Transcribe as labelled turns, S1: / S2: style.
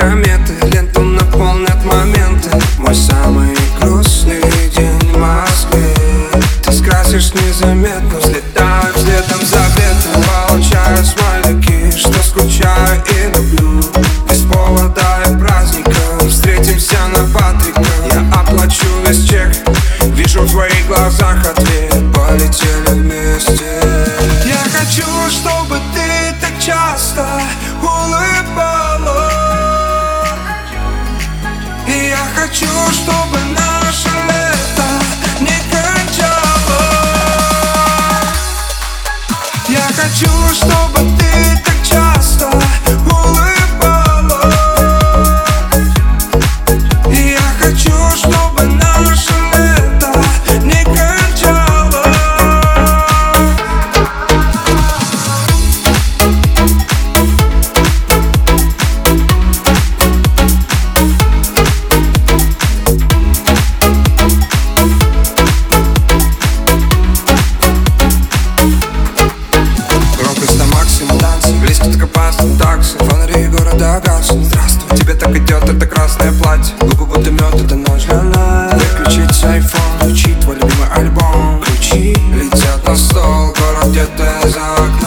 S1: кометы, ленту наполнят моменты. Мой самый грустный день в Москве. Ты скрасишь незаметно, взлетаю следом за ветром. Получаю смайлики, что скучаю и люблю. Без повода и праздника встретимся на Патрика. Я оплачу весь чек, вижу в твоих глазах ответ. Полетели вместе. Я хочу, чтобы ты так часто улыбалась. И я хочу, чтобы наше лето не кончалось. Я хочу, чтобы ты так часто улыбалась. И я хочу, чтобы наше лето не кончалось. Близко так опасно, такси, фонари города гаснут. Здравствуй, тебе так идет это красное платье. Губы будто мед, это ночь для нас. Выключить айфон, включить твой любимый альбом. Ключи летят на стол, город где-то за окном.